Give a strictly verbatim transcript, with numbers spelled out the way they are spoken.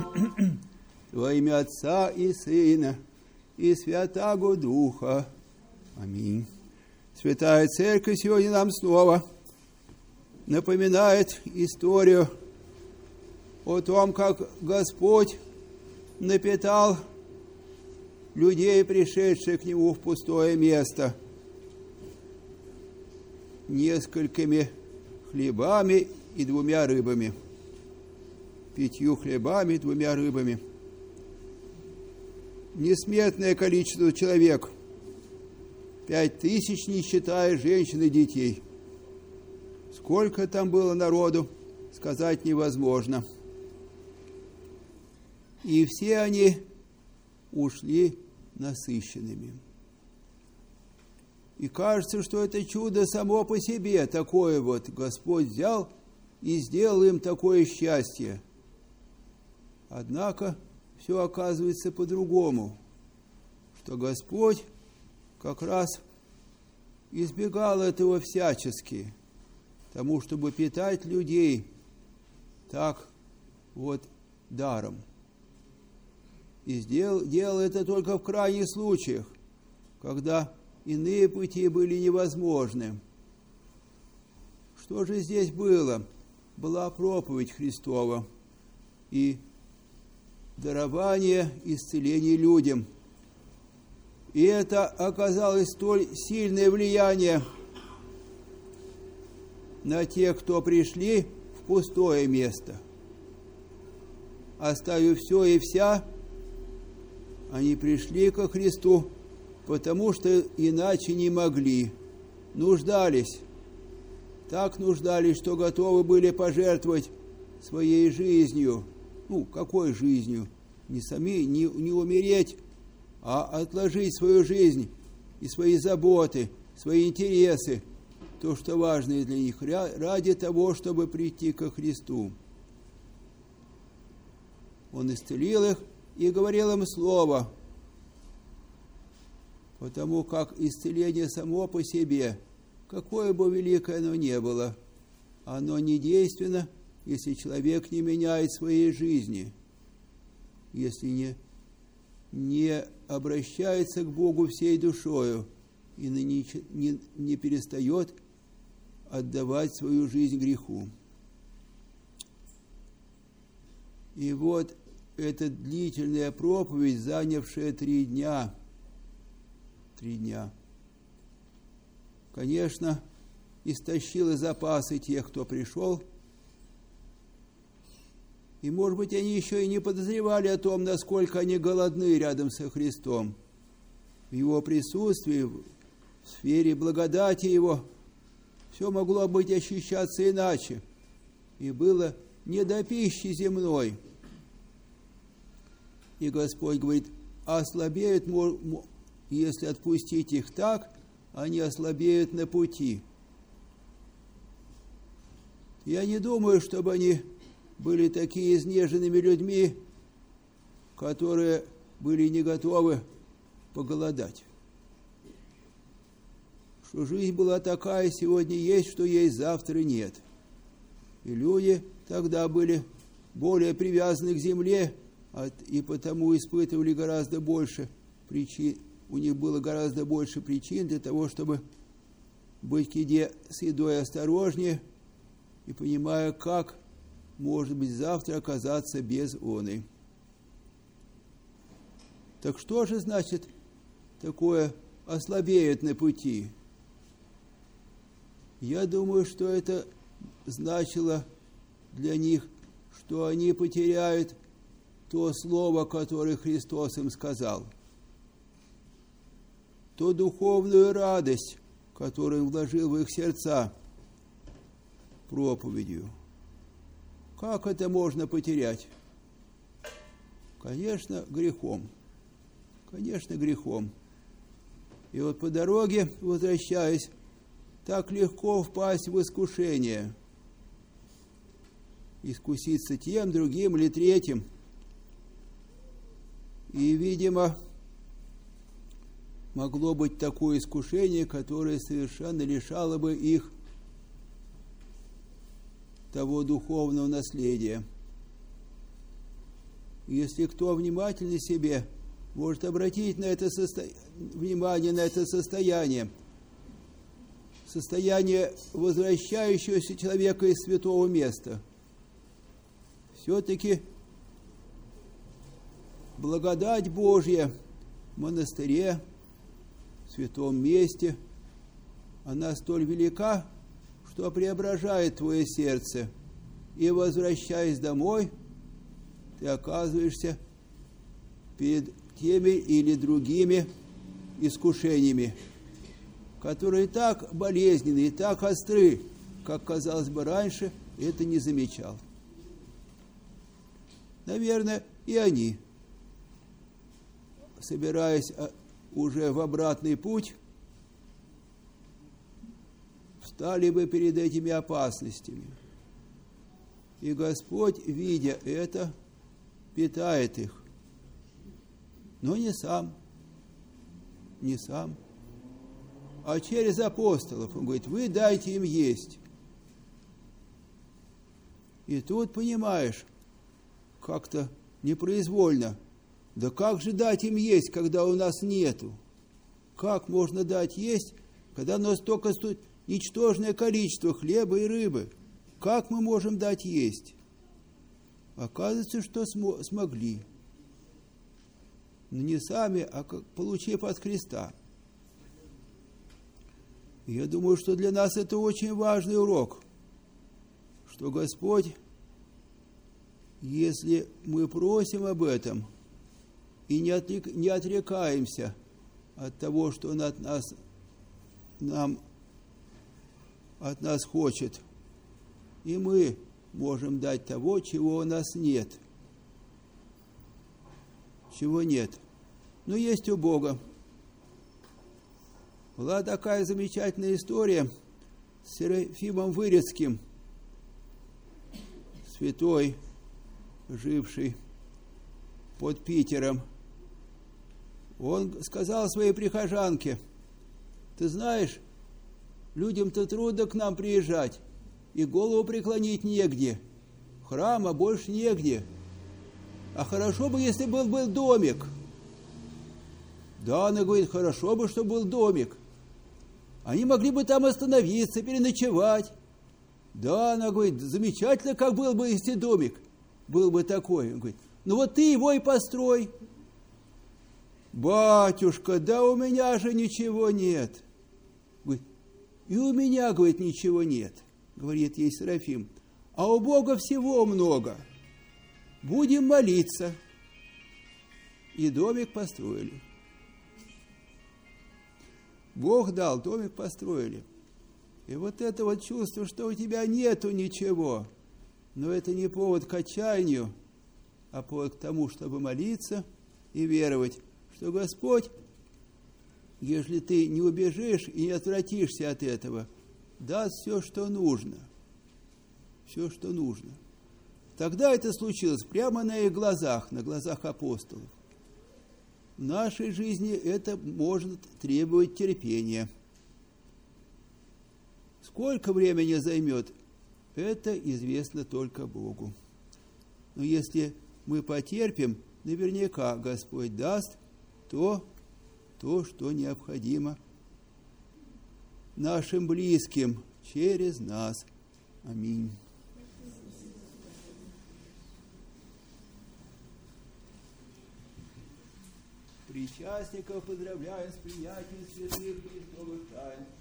во имя Отца и Сына и Святаго Духа. Аминь. Святая Церковь сегодня нам снова напоминает историю о том, как Господь напитал людей, пришедших к Нему в пустое место, несколькими хлебами и двумя рыбами. Пятью хлебами и двумя рыбами. Несметное количество человек. Пять тысяч, не считая женщин и детей. Сколько там было народу, сказать невозможно. И все они ушли насыщенными. И кажется, что это чудо само по себе, такое вот Господь взял и сделал им такое счастье. Однако все оказывается по-другому, что Господь как раз избегал этого всячески, тому, чтобы питать людей так вот даром. И сделал, делал это только в крайних случаях, когда иные пути были невозможны. Что же здесь было? Была проповедь Христова и дарование исцеления людям. И это оказалось столь сильное влияние на тех, кто пришли в пустое место. Оставив все и вся, они пришли ко Христу, потому что иначе не могли, нуждались, так нуждались, что готовы были пожертвовать своей жизнью. Ну, какой жизнью? Не сами, не, не умереть, а отложить свою жизнь и свои заботы, свои интересы, то, что важно для них, ради того, чтобы прийти ко Христу. Он исцелил их и говорил им слово, потому как исцеление само по себе, какое бы великое оно ни было, оно не действенно, если человек не меняет своей жизни, если не, не обращается к Богу всей душою и не, не, не перестает отдавать свою жизнь греху. И вот эта длительная проповедь, занявшая три дня, три дня, конечно, истощила запасы тех, кто пришел. И, может быть, они еще и не подозревали о том, насколько они голодны рядом со Христом. В Его присутствии, в сфере благодати Его, все могло быть ощущаться иначе. И было не до пищи земной. И Господь говорит, ослабеют, если отпустить их так, они ослабеют на пути. Я не думаю, чтобы они были такие изнеженными людьми, которые были не готовы поголодать. Что жизнь была такая, сегодня есть, что есть, завтра нет. И люди тогда были более привязаны к земле, и потому испытывали гораздо больше причин, у них было гораздо больше причин для того, чтобы быть к еде с едой осторожнее и понимая, как может быть завтра оказаться без оны. Так что же значит такое ослабеет на пути? Я думаю, что это значило для них, что они потеряют то слово, которое Христос им сказал, ту духовную радость, которую Он вложил в их сердца проповедью. Как это можно потерять? Конечно, грехом. Конечно, грехом. И вот по дороге, возвращаясь, так легко впасть в искушение. Искуситься тем, другим или третьим. И, видимо, могло быть такое искушение, которое совершенно лишало бы их того духовного наследия. Если кто внимательный себе, может обратить на это состо... внимание на это состояние, состояние возвращающегося человека из святого места. Все-таки благодать Божья в монастыре, в святом месте, она столь велика, что преображает твое сердце. И, возвращаясь домой, ты оказываешься перед теми или другими искушениями, которые так болезненны и так остры, как, казалось бы, раньше это не замечал. Наверное, и они, собираясь уже в обратный путь, встали бы перед этими опасностями. И Господь, видя это, питает их. Но не сам, не сам, а через апостолов. Он говорит, вы дайте им есть. И тут понимаешь, как-то непроизвольно, да как же дать им есть, когда у нас нету? Как можно дать есть, когда у нас только стоит ничтожное количество хлеба и рыбы? Как мы можем дать есть? Оказывается, что смо- смогли. Но не сами, а как, получив от Христа. И я думаю, что для нас это очень важный урок, что Господь, если мы просим об этом и не, отрек, не отрекаемся от того, что Он от нас, нам, от нас хочет, и мы можем дать того, чего у нас нет. Чего нет. Но есть у Бога. Была такая замечательная история с Серафимом Вырицким, святой, живший под Питером. Он сказал своей прихожанке, ты знаешь, людям-то трудно к нам приезжать, и голову преклонить негде, храма больше негде. А хорошо бы, если был, был домик. Да, она говорит, хорошо бы, чтобы был домик. Они могли бы там остановиться, переночевать. Да, она говорит, замечательно, как был бы, если домик был бы такой. Он говорит, ну вот ты его и построй. Батюшка, да у меня же ничего нет. Говорит, и у меня, говорит, ничего нет, говорит ей Серафим. А у Бога всего много. Будем молиться. И домик построили. Бог дал, домик построили. И вот это вот чувство, что у тебя нету ничего, но это не повод к отчаянию, а повод к тому, чтобы молиться и веровать, что Господь, если ты не убежишь и не отвратишься от этого, даст все, что нужно. Все, что нужно. Тогда это случилось прямо на их глазах, на глазах апостолов. В нашей жизни это может требовать терпения. Сколько времени займет, это известно только Богу. Но если мы потерпим, наверняка Господь даст то, то, что необходимо нашим близким через нас. Аминь. Причастников поздравляем с принятием святых Христовых тайн.